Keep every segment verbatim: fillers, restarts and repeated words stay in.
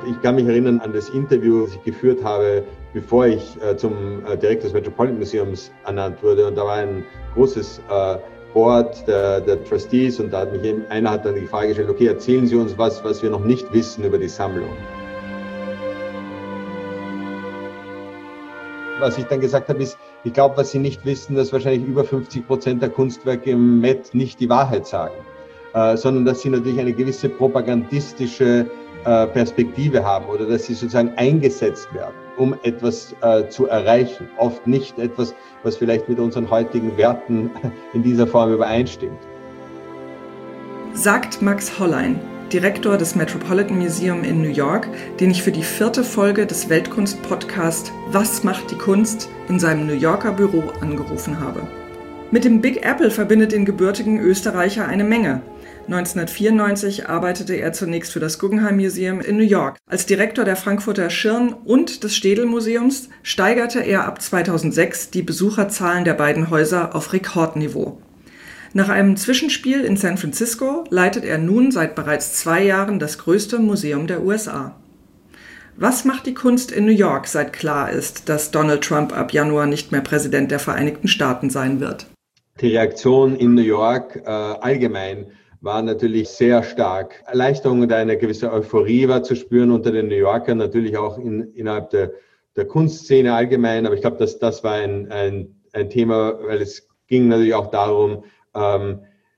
Ich kann mich erinnern an das Interview, das ich geführt habe, bevor ich äh, zum äh, Direktor des Metropolitan Museums ernannt wurde. Und da war ein großes äh, Board der, der Trustees und da hat mich eben, einer hat dann die Frage gestellt, okay, erzählen Sie uns was, was wir noch nicht wissen über die Sammlung. Was ich dann gesagt habe, ist, ich glaube, was Sie nicht wissen, dass wahrscheinlich über fünfzig Prozent der Kunstwerke im Met nicht die Wahrheit sagen, äh, sondern dass sie natürlich eine gewisse propagandistische äh, Perspektive haben oder dass sie sozusagen eingesetzt werden, um etwas äh, zu erreichen. Oft nicht etwas, was vielleicht mit unseren heutigen Werten in dieser Form übereinstimmt. Sagt Max Hollein, Direktor des Metropolitan Museum in New York, den ich für die vierte Folge des Weltkunst-Podcasts Was macht die Kunst in seinem New Yorker Büro angerufen habe. Mit dem Big Apple verbindet den gebürtigen Österreicher eine Menge. neunzehnhundertvierundneunzig arbeitete er zunächst für das Guggenheim Museum in New York. Als Direktor der Frankfurter Schirn und des Städel-Museums steigerte er ab zweitausendsechs die Besucherzahlen der beiden Häuser auf Rekordniveau. Nach einem Zwischenspiel in San Francisco leitet er nun seit bereits zwei Jahren das größte Museum der U S A. Was macht die Kunst in New York, seit klar ist, dass Donald Trump ab Januar nicht mehr Präsident der Vereinigten Staaten sein wird? Die Reaktion in New York äh, allgemein war natürlich sehr stark. Erleichterung und eine gewisse Euphorie war zu spüren unter den New Yorkern, natürlich auch in, innerhalb der, der Kunstszene allgemein. Aber ich glaube, dass das war ein, ein, ein Thema, weil es ging natürlich auch darum, ähm,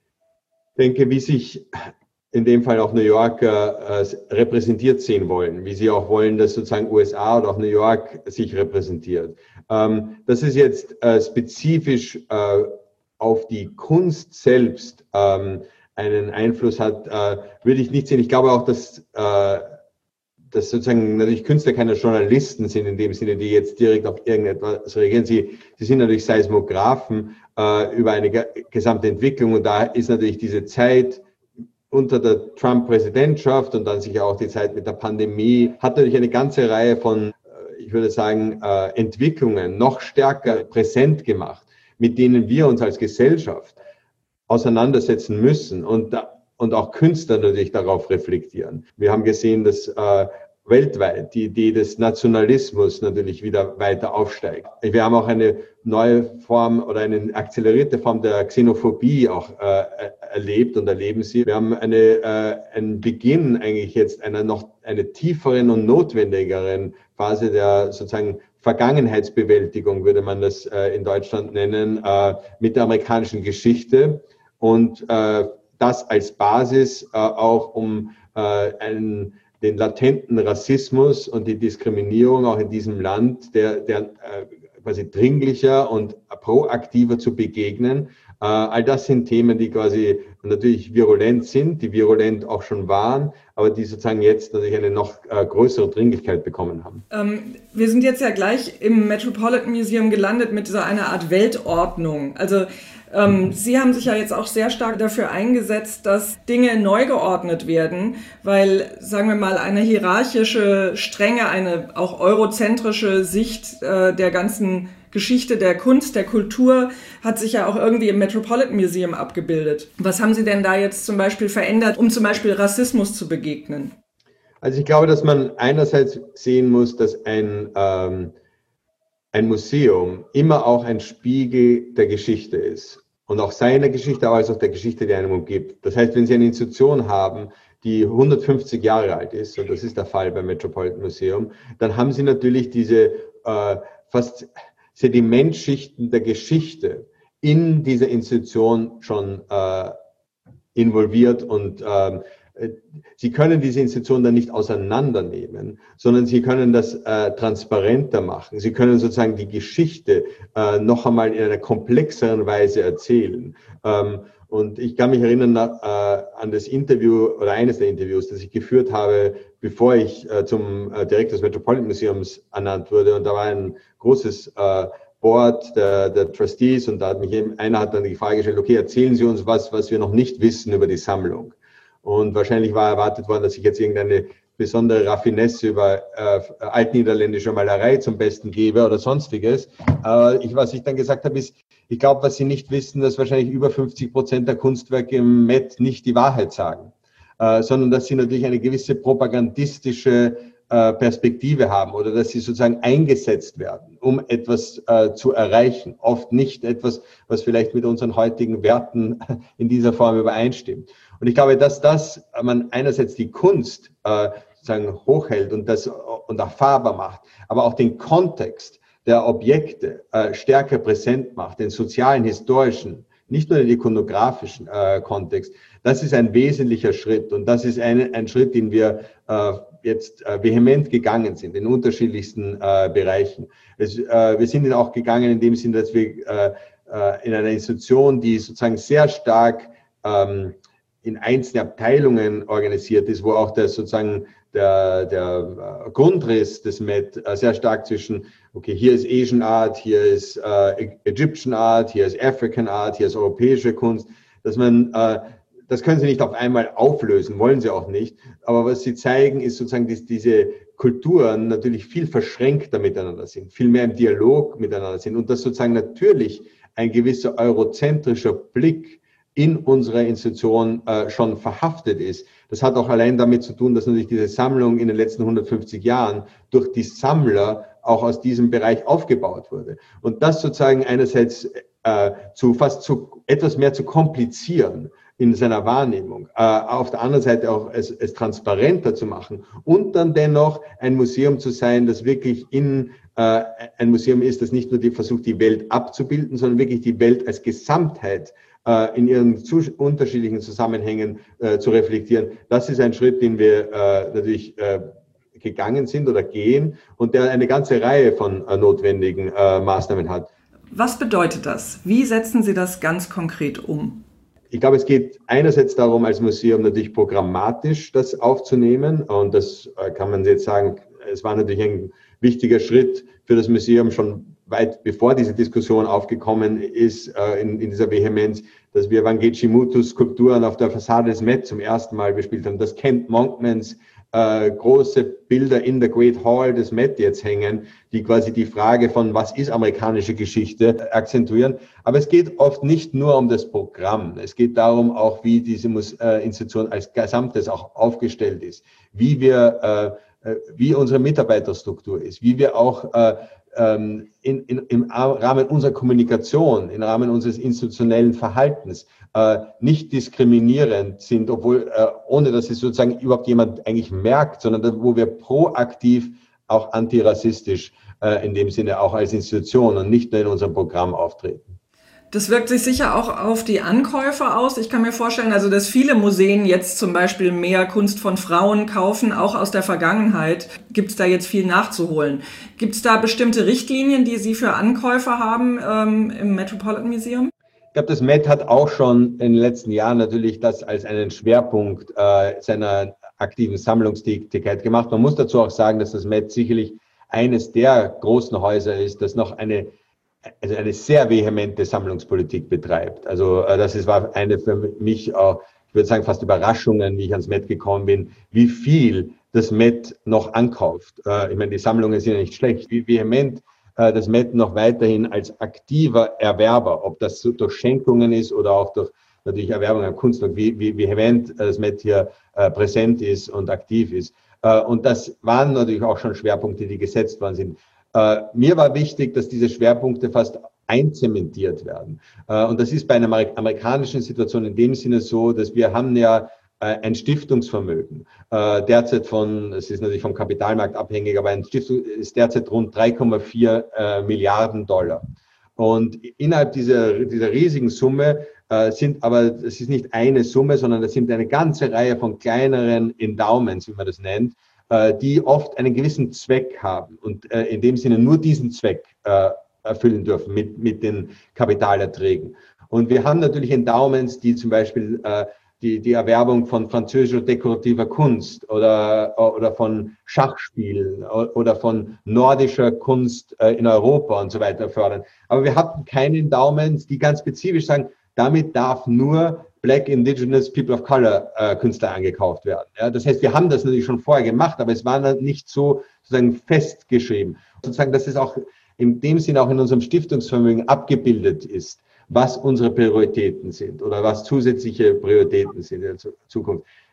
denke, wie sich in dem Fall auch New Yorker äh, repräsentiert sehen wollen, wie sie auch wollen, dass sozusagen U S A oder auch New York sich repräsentiert. Ähm, dass es jetzt äh, spezifisch äh, auf die Kunst selbst ähm, einen Einfluss hat, äh, würde ich nicht sehen. Ich glaube auch, dass, äh, dass sozusagen natürlich Künstler keine Journalisten sind in dem Sinne, die jetzt direkt auf irgendetwas reagieren. Sie, sie sind natürlich Seismographen äh, über eine ge- gesamte Entwicklung und da ist natürlich diese Zeit unter der Trump-Präsidentschaft und dann sicher auch die Zeit mit der Pandemie, hat natürlich eine ganze Reihe von, äh, ich würde sagen, äh, Entwicklungen noch stärker präsent gemacht, mit denen wir uns als Gesellschaft auseinandersetzen müssen und, und auch Künstler natürlich darauf reflektieren. Wir haben gesehen, dass äh, weltweit die Idee des Nationalismus natürlich wieder weiter aufsteigt. Wir haben auch eine neue Form oder eine akzelerierte Form der Xenophobie auch äh, erlebt und erleben sie. Wir haben eine, äh, einen Beginn eigentlich jetzt einer noch eine tieferen und notwendigeren Phase der sozusagen Vergangenheitsbewältigung, würde man das äh, in Deutschland nennen, äh, mit der amerikanischen Geschichte. Und äh, das als Basis äh, auch, um äh, einen, den latenten Rassismus und die Diskriminierung auch in diesem Land, der, der äh, quasi dringlicher und proaktiver zu begegnen. Äh, all das sind Themen, die quasi natürlich virulent sind, die virulent auch schon waren, aber die sozusagen jetzt natürlich eine noch äh, größere Dringlichkeit bekommen haben. Ähm, wir sind jetzt ja gleich im Metropolitan Museum gelandet mit so einer Art Weltordnung. Also Ähm, Sie haben sich ja jetzt auch sehr stark dafür eingesetzt, dass Dinge neu geordnet werden, weil, sagen wir mal, eine hierarchische, strenge, eine auch eurozentrische Sicht äh, der ganzen Geschichte der Kunst, der Kultur hat sich ja auch irgendwie im Metropolitan Museum abgebildet. Was haben Sie denn da jetzt zum Beispiel verändert, um zum Beispiel Rassismus zu begegnen? Also ich glaube, dass man einerseits sehen muss, dass ein ähm, ein Museum immer auch ein Spiegel der Geschichte ist. Und auch seiner Geschichte, aber auch der Geschichte, die einem umgibt. Das heißt, wenn Sie eine Institution haben, die hundertfünfzig Jahre alt ist, und das ist der Fall beim Metropolitan Museum, dann haben Sie natürlich diese äh, fast Sedimentschichten der Geschichte in dieser Institution schon äh, involviert und äh, Sie können diese Institution dann nicht auseinandernehmen, sondern Sie können das äh, transparenter machen. Sie können sozusagen die Geschichte äh, noch einmal in einer komplexeren Weise erzählen. Ähm, und ich kann mich erinnern äh, an das Interview oder eines der Interviews, das ich geführt habe, bevor ich äh, zum äh, Direktor des Metropolitan Museums ernannt wurde. Und da war ein großes äh, Board der, der Trustees und da hat mich eben, einer hat dann die Frage gestellt, okay, erzählen Sie uns was, was wir noch nicht wissen über die Sammlung. Und wahrscheinlich war erwartet worden, dass ich jetzt irgendeine besondere Raffinesse über äh, altniederländische Malerei zum Besten gebe oder sonstiges. Äh, ich, was ich dann gesagt habe, ist, ich glaube, was Sie nicht wissen, dass wahrscheinlich über fünfzig Prozent der Kunstwerke im Met nicht die Wahrheit sagen, äh, sondern dass sie natürlich eine gewisse propagandistische äh, Perspektive haben oder dass sie sozusagen eingesetzt werden, um etwas äh, zu erreichen. Oft nicht etwas, was vielleicht mit unseren heutigen Werten in dieser Form übereinstimmt. Und ich glaube, dass das man einerseits die Kunst äh, sozusagen hochhält und das und erfahrbar macht, aber auch den Kontext der Objekte äh, stärker präsent macht, den sozialen, historischen, nicht nur den ikonografischen äh, Kontext. Das ist ein wesentlicher Schritt und das ist ein, ein Schritt, den wir äh, jetzt äh, vehement gegangen sind in unterschiedlichsten äh, Bereichen. Es, äh, wir sind ihn auch gegangen in dem Sinne, dass wir äh, äh, in einer Institution, die sozusagen sehr stark ähm, in einzelne Abteilungen organisiert ist, wo auch der sozusagen der, der Grundriss des M E T sehr stark zwischen, okay, hier ist Asian Art, hier ist äh, Egyptian Art, hier ist African Art, hier ist europäische Kunst, dass man, äh, das können Sie nicht auf einmal auflösen, wollen Sie auch nicht, aber was Sie zeigen, ist sozusagen, dass diese Kulturen natürlich viel verschränkter miteinander sind, viel mehr im Dialog miteinander sind und dass sozusagen natürlich ein gewisser eurozentrischer Blick in unserer Institution äh, schon verhaftet ist. Das hat auch allein damit zu tun, dass natürlich diese Sammlung in den letzten hundertfünfzig Jahren durch die Sammler auch aus diesem Bereich aufgebaut wurde. Und das sozusagen einerseits äh, zu fast zu etwas mehr zu komplizieren in seiner Wahrnehmung, äh, auf der anderen Seite auch es, es transparenter zu machen und dann dennoch ein Museum zu sein, das wirklich in äh, ein Museum ist, das nicht nur die versucht, die Welt abzubilden, sondern wirklich die Welt als Gesamtheit in ihren zu unterschiedlichen Zusammenhängen äh, zu reflektieren. Das ist ein Schritt, den wir äh, natürlich äh, gegangen sind oder gehen und der eine ganze Reihe von äh, notwendigen äh, Maßnahmen hat. Was bedeutet das? Wie setzen Sie das ganz konkret um? Ich glaube, es geht einerseits darum, als Museum natürlich programmatisch das aufzunehmen und das äh, kann man jetzt sagen, es war natürlich ein wichtiger Schritt für das Museum schon weit bevor diese Diskussion aufgekommen ist, äh, in, in dieser Vehemenz, dass wir Wangechi Mutus Skulpturen auf der Fassade des M E T zum ersten Mal bespielt haben, dass Kent Monkmans äh, große Bilder in der Great Hall des M E T jetzt hängen, die quasi die Frage von, was ist amerikanische Geschichte, akzentuieren. Aber es geht oft nicht nur um das Programm. Es geht darum auch, wie diese Mus äh, Institution als Gesamtes auch aufgestellt ist, wie wir, äh, wie unsere Mitarbeiterstruktur ist, wie wir auch äh, In, in, im Rahmen unserer Kommunikation, im Rahmen unseres institutionellen Verhaltens äh, nicht diskriminierend sind, obwohl, äh, ohne dass es sozusagen überhaupt jemand eigentlich merkt, sondern wo wir proaktiv auch antirassistisch äh, in dem Sinne auch als Institution und nicht nur in unserem Programm auftreten. Das wirkt sich sicher auch auf die Ankäufer aus. Ich kann mir vorstellen, also dass viele Museen jetzt zum Beispiel mehr Kunst von Frauen kaufen, auch aus der Vergangenheit. Gibt es da jetzt viel nachzuholen? Gibt es da bestimmte Richtlinien, die Sie für Ankäufer haben ähm, im Metropolitan Museum? Ich glaube, das M E T hat auch schon in den letzten Jahren natürlich das als einen Schwerpunkt äh, seiner aktiven Sammlungstätigkeit gemacht. Man muss dazu auch sagen, dass das M E T sicherlich eines der großen Häuser ist, das noch eine also eine sehr vehemente Sammlungspolitik betreibt. Also das ist, war eine für mich auch, ich würde sagen, fast Überraschungen, wie ich ans M E T gekommen bin, wie viel das M E T noch ankauft. Ich meine, die Sammlungen sind ja nicht schlecht, wie vehement das M E T noch weiterhin als aktiver Erwerber, ob das durch Schenkungen ist oder auch durch natürlich Erwerbung an Kunstwerk, wie, wie vehement das M E T hier präsent ist und aktiv ist. Und das waren natürlich auch schon Schwerpunkte, die gesetzt worden sind. Uh, mir war wichtig, dass diese Schwerpunkte fast einzementiert werden. Uh, und das ist bei einer amerikanischen Situation in dem Sinne so, dass wir haben ja uh, ein Stiftungsvermögen. Uh, derzeit von, es ist natürlich vom Kapitalmarkt abhängig, aber ein Stiftung ist derzeit rund drei Komma vier uh, Milliarden Dollar. Und innerhalb dieser, dieser riesigen Summe uh, sind aber, es ist nicht eine Summe, sondern es sind eine ganze Reihe von kleineren Endowments, wie man das nennt, die oft einen gewissen Zweck haben und äh, in dem Sinne nur diesen Zweck äh, erfüllen dürfen mit, mit den Kapitalerträgen. Und wir haben natürlich Endowments, die zum Beispiel äh, die, die Erwerbung von französischer dekorativer Kunst oder, oder von Schachspielen oder von nordischer Kunst äh, in Europa und so weiter fördern. Aber wir hatten keine Endowments, die ganz spezifisch sagen, damit darf nur Black, Indigenous, People of Color äh, Künstler angekauft werden. Ja, das heißt, wir haben das natürlich schon vorher gemacht, aber es war nicht so sozusagen festgeschrieben. Sozusagen, dass es auch in dem Sinn auch in unserem Stiftungsvermögen abgebildet ist, was unsere Prioritäten sind oder was zusätzliche Prioritäten sind in der Zukunft.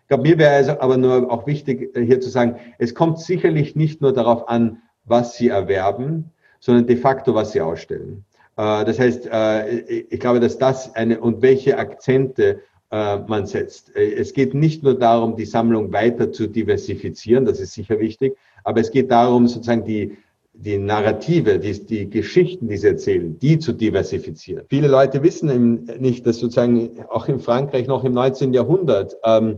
glaube, mir wäre also aber nur auch wichtig, hier zu sagen, es kommt sicherlich nicht nur darauf an, was Sie erwerben, sondern de facto, was Sie ausstellen. Das heißt, ich glaube, dass das eine und welche Akzente man setzt. Es geht nicht nur darum, die Sammlung weiter zu diversifizieren, das ist sicher wichtig, aber es geht darum, sozusagen die, die Narrative, die, die Geschichten, die sie erzählen, die zu diversifizieren. Viele Leute wissen eben nicht, dass sozusagen auch in Frankreich noch im neunzehnten Jahrhundert ähm,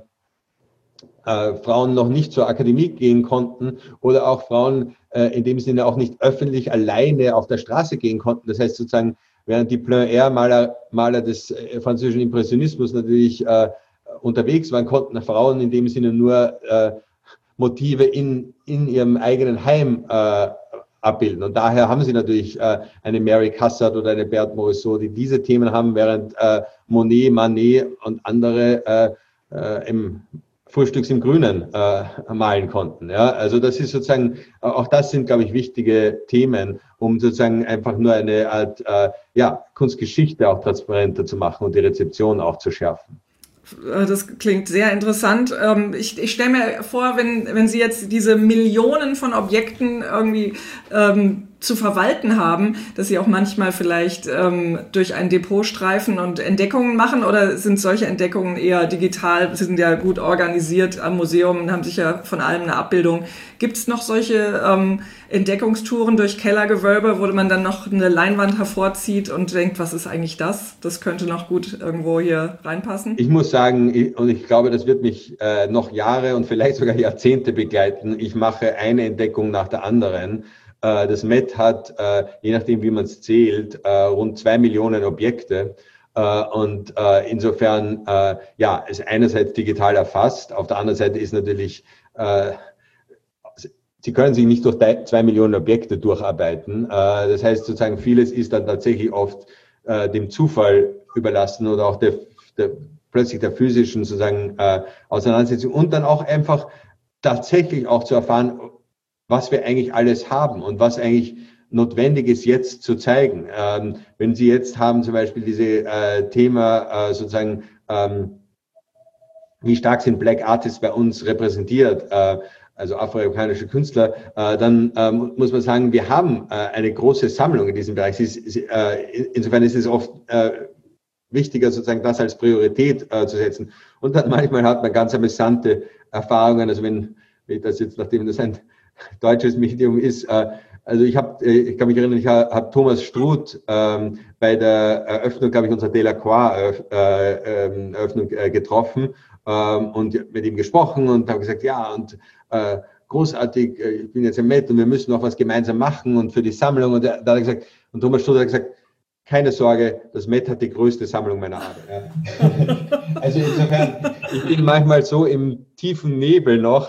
äh, Frauen noch nicht zur Akademie gehen konnten oder auch Frauen äh, in dem Sinne auch nicht öffentlich alleine auf der Straße gehen konnten. Das heißt sozusagen, während die Plein-Air-Maler Maler des äh, französischen Impressionismus natürlich äh, unterwegs waren, konnten Frauen in dem Sinne nur äh, Motive in, in ihrem eigenen Heim äh, abbilden. Und daher haben sie natürlich äh, eine Mary Cassatt oder eine Berthe Morisot, die diese Themen haben, während äh, Monet, Manet und andere äh, äh, im Frühstücks im Grünen äh, malen konnten. Ja? Also das ist sozusagen, auch das sind, glaube ich, wichtige Themen, um sozusagen einfach nur eine Art äh, ja, Kunstgeschichte auch transparenter zu machen und die Rezeption auch zu schärfen. Das klingt sehr interessant. Ich, ich stelle mir vor, wenn, wenn Sie jetzt diese Millionen von Objekten irgendwie ähm, zu verwalten haben, dass Sie auch manchmal vielleicht ähm, durch ein Depot streifen und Entdeckungen machen, oder sind solche Entdeckungen eher digital? Sie sind ja gut organisiert am Museum und haben sicher von allem eine Abbildung. Gibt es noch solche ähm, Entdeckungstouren durch Kellergewölbe, wo man dann noch eine Leinwand hervorzieht und denkt, was ist eigentlich das? Das könnte noch gut irgendwo hier reinpassen? Ich muss sagen, ich, und ich glaube, das wird mich äh, noch Jahre und vielleicht sogar Jahrzehnte begleiten. Ich mache eine Entdeckung nach der anderen. Äh, das Met hat, äh, je nachdem wie man es zählt, äh, rund zwei Millionen Objekte. Uh, und uh, insofern, uh, ja, ist einerseits digital erfasst, auf der anderen Seite ist natürlich, uh, Sie können sich nicht durch zwei Millionen Objekte durcharbeiten. Uh, das heißt sozusagen, vieles ist dann tatsächlich oft uh, dem Zufall überlassen oder auch der, der plötzlich der physischen sozusagen uh, Auseinandersetzung und dann auch einfach tatsächlich auch zu erfahren, was wir eigentlich alles haben und was eigentlich notwendig ist, jetzt zu zeigen. Ähm, wenn Sie jetzt haben zum Beispiel dieses äh, Thema äh, sozusagen, ähm, wie stark sind Black Artists bei uns repräsentiert, äh, also afroamerikanische Künstler, äh, dann ähm, muss man sagen, wir haben äh, eine große Sammlung in diesem Bereich. Sie, sie, äh, insofern ist es oft äh, wichtiger, sozusagen das als Priorität äh, zu setzen. Und dann manchmal hat man ganz amüsante Erfahrungen, also wenn, wenn das jetzt, nachdem das ein deutsches Medium ist, äh, also ich habe, ich kann mich erinnern, ich habe Thomas Struth ähm, bei der Eröffnung, glaube ich, unserer Delacroix äh, äh, Eröffnung äh, getroffen ähm, und mit ihm gesprochen und habe gesagt, ja, und äh, großartig, ich bin jetzt im Met und wir müssen noch was gemeinsam machen und für die Sammlung. Und da hat er gesagt, und Thomas Struth hat gesagt, keine Sorge, das Met hat die größte Sammlung meiner Art. Ja. Also insofern, ich bin manchmal so im tiefen Nebel noch,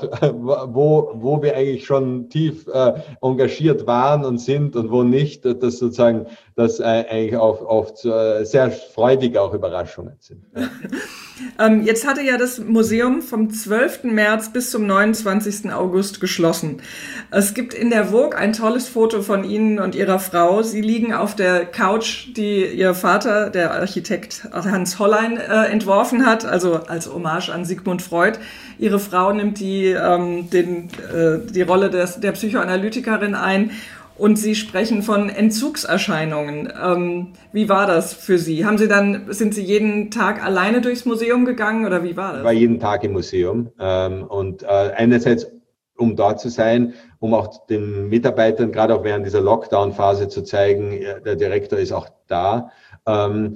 wo, wo wir eigentlich schon tief äh, engagiert waren und sind und wo nicht, dass sozusagen das äh, eigentlich auch oft äh, sehr freudige auch Überraschungen sind. Ja. Ähm, jetzt hatte ja das Museum vom zwölften März bis zum neunundzwanzigsten August geschlossen. Es gibt in der Vogue ein tolles Foto von Ihnen und Ihrer Frau. Sie liegen auf der Couch, die Ihr Vater, der Architekt Hans Hollein, äh, entworfen hat, also als Hommage an Sigmund Freud. Ihre Frau nimmt die, ähm, den, äh, die Rolle des, der Psychoanalytikerin ein. Und Sie sprechen von Entzugserscheinungen. Ähm, wie war das für Sie? Haben Sie dann, sind Sie jeden Tag alleine durchs Museum gegangen oder wie war das? Ich war jeden Tag im Museum ähm, und äh, einerseits, um dort zu sein, um auch den Mitarbeitern, gerade auch während dieser Lockdown-Phase zu zeigen, der Direktor ist auch da. Ähm,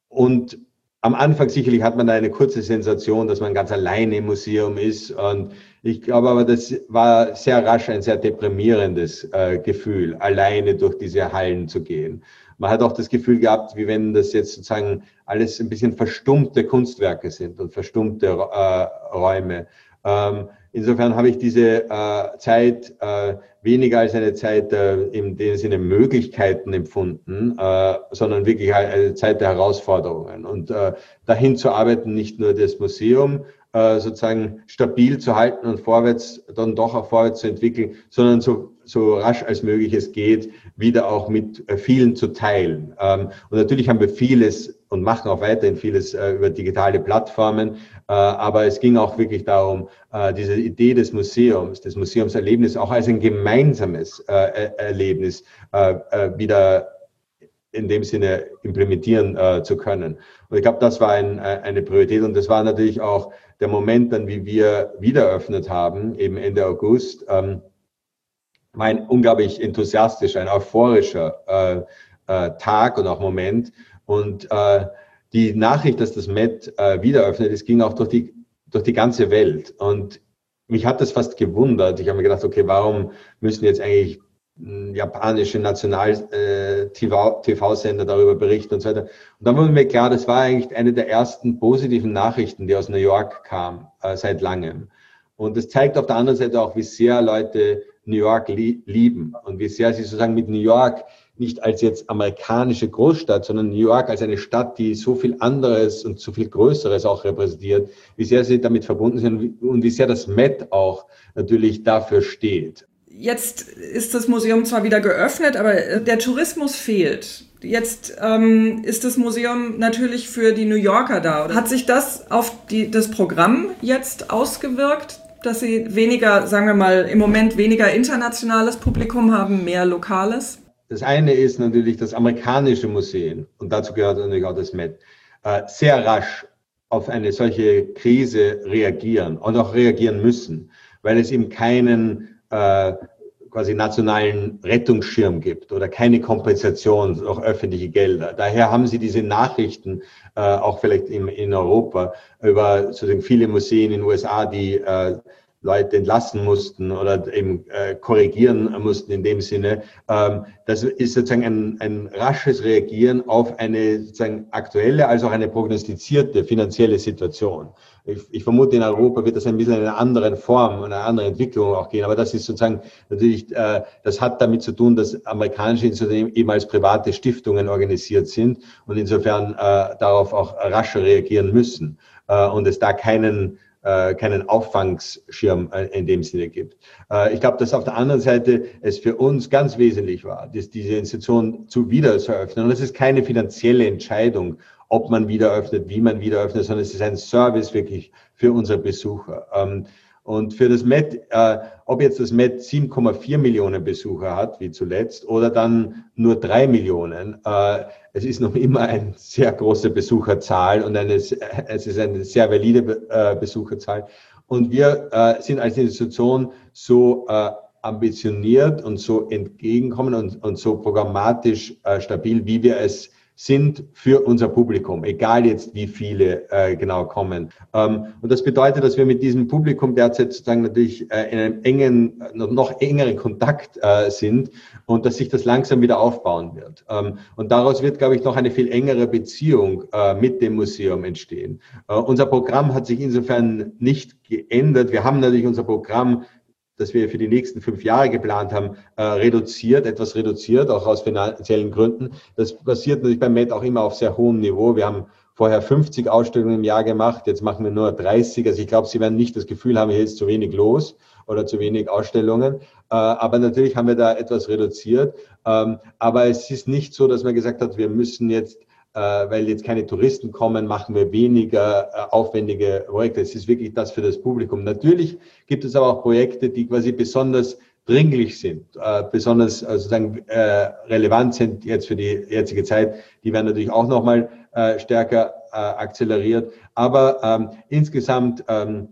und am Anfang sicherlich hat man da eine kurze Sensation, dass man ganz alleine im Museum ist. Und ich glaube aber, das war sehr rasch ein sehr deprimierendes äh, Gefühl, alleine durch diese Hallen zu gehen. Man hat auch das Gefühl gehabt, wie wenn das jetzt sozusagen alles ein bisschen verstummte Kunstwerke sind und verstummte äh, Räume. Ähm, insofern habe ich diese äh, Zeit äh, weniger als eine Zeit äh, in dem Sinne Möglichkeiten empfunden, äh, sondern wirklich eine Zeit der Herausforderungen. Und äh, dahin zu arbeiten, nicht nur das Museum äh, sozusagen stabil zu halten und vorwärts, dann doch auch vorwärts zu entwickeln, sondern so, so rasch als möglich es geht, wieder auch mit äh, vielen zu teilen. Ähm, und natürlich haben wir vieles und machen auch weiterhin vieles äh, über digitale Plattformen. Äh, aber es ging auch wirklich darum, äh, diese Idee des Museums, des Museumserlebnisses auch als ein gemeinsames äh, Erlebnis äh, äh, wieder in dem Sinne implementieren äh, zu können. Und ich glaube, das war ein, eine Priorität und das war natürlich auch der Moment dann, wie wir wieder eröffnet haben, eben Ende August, ähm, war ein unglaublich enthusiastischer, ein euphorischer äh, äh, Tag und auch Moment. Und äh, die Nachricht, dass das Met äh, wieder eröffnet ist, ging auch durch die, durch die ganze Welt. Und mich hat das fast gewundert. Ich habe mir gedacht, okay, warum müssen jetzt eigentlich japanische National-T V-Sender darüber berichten und so weiter. Und dann wurde mir klar, das war eigentlich eine der ersten positiven Nachrichten, die aus New York kam, äh, seit langem. Und das zeigt auf der anderen Seite auch, wie sehr Leute New York li- lieben und wie sehr sie sozusagen mit New York nicht als jetzt amerikanische Großstadt, sondern New York als eine Stadt, die so viel anderes und so viel Größeres auch repräsentiert, wie sehr sie damit verbunden sind und wie sehr das Met auch natürlich dafür steht. Jetzt ist das Museum zwar wieder geöffnet, aber der Tourismus fehlt. Jetzt ähm, ist das Museum natürlich für die New Yorker da. Hat sich das auf die, das Programm jetzt ausgewirkt, dass Sie weniger, sagen wir mal, im Moment weniger internationales Publikum haben, mehr lokales? Das eine ist natürlich, dass amerikanische Museen, und dazu gehört natürlich auch das Met, äh, sehr rasch auf eine solche Krise reagieren und auch reagieren müssen, weil es eben keinen äh, quasi nationalen Rettungsschirm gibt oder keine Kompensation durch öffentliche Gelder. Daher haben sie diese Nachrichten äh, auch vielleicht in, in Europa über sozusagen viele Museen in den U S A, die äh, Leute entlassen mussten oder eben äh, korrigieren mussten in dem Sinne. Ähm, das ist sozusagen ein, ein rasches Reagieren auf eine sozusagen aktuelle als auch eine prognostizierte finanzielle Situation. Ich, ich vermute, in Europa wird das ein bisschen in einer anderen Form, in einer anderen Entwicklung auch gehen. Aber das ist sozusagen natürlich, äh, das hat damit zu tun, dass amerikanische Institutionen eben als private Stiftungen organisiert sind und insofern äh, darauf auch rascher reagieren müssen äh, und es da keinen keinen Auffangschirm in dem Sinne gibt. Ich glaube, dass auf der anderen Seite es für uns ganz wesentlich war, dass diese Institution zu wieder zu eröffnen. Und es ist keine finanzielle Entscheidung, ob man wieder öffnet, wie man wieder öffnet, sondern es ist ein Service wirklich für unsere Besucher. Und für das Met, äh, ob jetzt das Met sieben Komma vier Millionen Besucher hat, wie zuletzt, oder dann nur drei Millionen, äh, es ist noch immer eine sehr große Besucherzahl und eine, es ist eine sehr valide äh, Besucherzahl. Und wir äh, sind als Institution so äh, ambitioniert und so entgegenkommen und, und so programmatisch äh, stabil, wie wir es sind für unser Publikum, egal jetzt wie viele äh, genau kommen. Ähm, und das bedeutet, dass wir mit diesem Publikum derzeit sozusagen natürlich äh, in einem engen, noch, noch engeren Kontakt äh, sind und dass sich das langsam wieder aufbauen wird. Ähm, und daraus wird, glaube ich, noch eine viel engere Beziehung äh, mit dem Museum entstehen. Äh, unser Programm hat sich insofern nicht geändert. Wir haben natürlich unser Programm, das wir für die nächsten fünf Jahre geplant haben, äh, reduziert, etwas reduziert, auch aus finanziellen Gründen. Das passiert natürlich beim Met auch immer auf sehr hohem Niveau. Wir haben vorher fünfzig Ausstellungen im Jahr gemacht, jetzt machen wir nur dreißig. Also ich glaube, Sie werden nicht das Gefühl haben, hier ist zu wenig los oder zu wenig Ausstellungen. Äh, aber natürlich haben wir da etwas reduziert. Ähm, aber es ist nicht so, dass man gesagt hat, wir müssen jetzt, weil jetzt keine Touristen kommen, machen wir weniger äh, aufwendige Projekte. Es ist wirklich das für das Publikum. Natürlich gibt es aber auch Projekte, die quasi besonders dringlich sind, äh, besonders äh, sozusagen äh, relevant sind jetzt für die jetzige Zeit. Die werden natürlich auch nochmal äh, stärker äh, akzeleriert. Aber ähm, insgesamt ähm,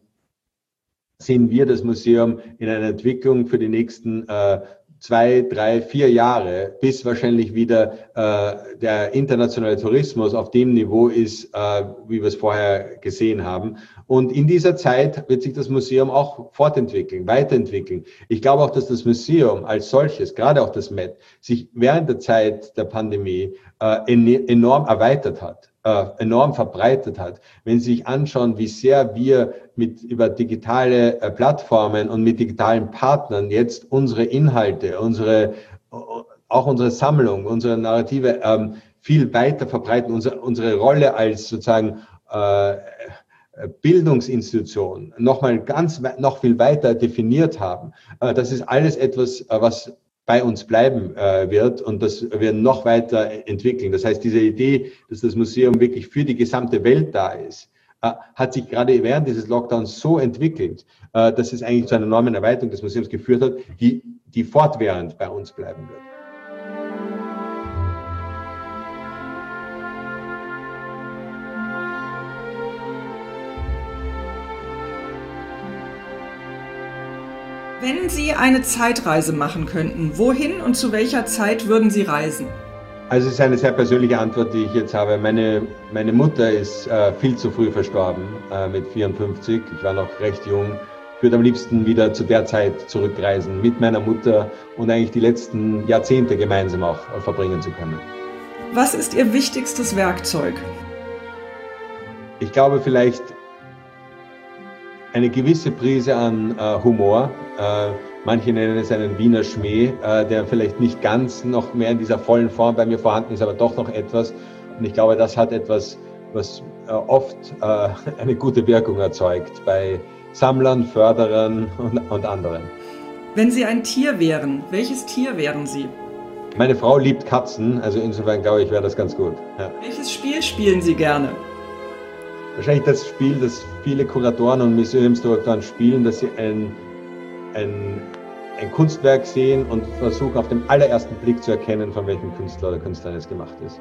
sehen wir das Museum in einer Entwicklung für die nächsten äh, zwei, drei, vier Jahre, bis wahrscheinlich wieder äh, der internationale Tourismus auf dem Niveau ist, äh, wie wir es vorher gesehen haben. Und in dieser Zeit wird sich das Museum auch fortentwickeln, weiterentwickeln. Ich glaube auch, dass das Museum als solches, gerade auch das Met, sich während der Zeit der Pandemie äh, enorm erweitert hat. enorm verbreitet hat. Wenn Sie sich anschauen, wie sehr wir mit über digitale äh, Plattformen und mit digitalen Partnern jetzt unsere Inhalte, unsere auch unsere Sammlung, unsere Narrative ähm, viel weiter verbreiten, unsere, unsere Rolle als sozusagen äh, Bildungsinstitution nochmal ganz noch viel weiter definiert haben. Äh, das ist alles etwas, äh, was bei uns bleiben äh, wird und das wir noch weiter entwickeln. Das heißt, diese Idee, dass das Museum wirklich für die gesamte Welt da ist, äh, hat sich gerade während dieses Lockdowns so entwickelt, äh, dass es eigentlich zu einer enormen Erweiterung des Museums geführt hat, die, die fortwährend bei uns bleiben wird. Wenn Sie eine Zeitreise machen könnten, wohin und zu welcher Zeit würden Sie reisen? Also es ist eine sehr persönliche Antwort, die ich jetzt habe. Meine, meine Mutter ist äh, viel zu früh verstorben, äh, mit vierundfünfzig. Ich war noch recht jung. Ich würde am liebsten wieder zu der Zeit zurückreisen, mit meiner Mutter und eigentlich die letzten Jahrzehnte gemeinsam auch äh, verbringen zu können. Was ist Ihr wichtigstes Werkzeug? Ich glaube vielleicht eine gewisse Prise an äh, Humor. Äh, manche nennen es einen Wiener Schmäh, äh, der vielleicht nicht ganz noch mehr in dieser vollen Form bei mir vorhanden ist, aber doch noch etwas. Und ich glaube, das hat etwas, was äh, oft äh, eine gute Wirkung erzeugt bei Sammlern, Förderern und, und anderen. Wenn Sie ein Tier wären, welches Tier wären Sie? Meine Frau liebt Katzen, also insofern glaube ich, wäre das ganz gut. Ja. Welches Spiel spielen Sie gerne? Wahrscheinlich das Spiel, das viele Kuratoren und Museumsdirektoren spielen, dass sie ein, ein, ein Kunstwerk sehen und versuchen auf den allerersten Blick zu erkennen, von welchem Künstler oder Künstlerin es gemacht ist.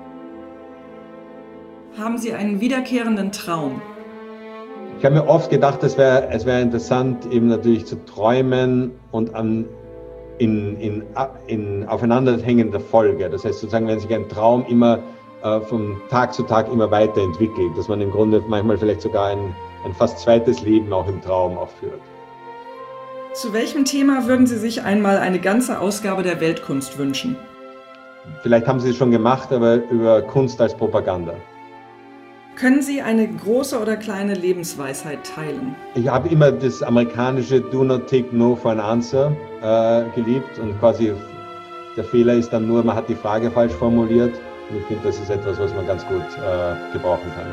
Haben Sie einen wiederkehrenden Traum? Ich habe mir oft gedacht, es wäre es wäre interessant, eben natürlich zu träumen und an, in, in, in aufeinanderhängender Folge. Das heißt sozusagen, wenn sich ein Traum immer von Tag zu Tag immer weiterentwickelt, dass man im Grunde manchmal vielleicht sogar ein, ein fast zweites Leben auch im Traum auch führt. Zu welchem Thema würden Sie sich einmal eine ganze Ausgabe der Weltkunst wünschen? Vielleicht haben Sie es schon gemacht, aber über Kunst als Propaganda. Können Sie eine große oder kleine Lebensweisheit teilen? Ich habe immer das amerikanische Do not take no for an answer äh, geliebt und quasi der Fehler ist dann nur, man hat die Frage falsch formuliert. Und ich finde, das ist etwas, was man ganz gut äh, gebrauchen kann.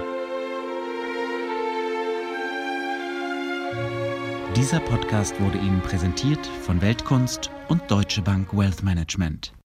Dieser Podcast wurde Ihnen präsentiert von Weltkunst und Deutsche Bank Wealth Management.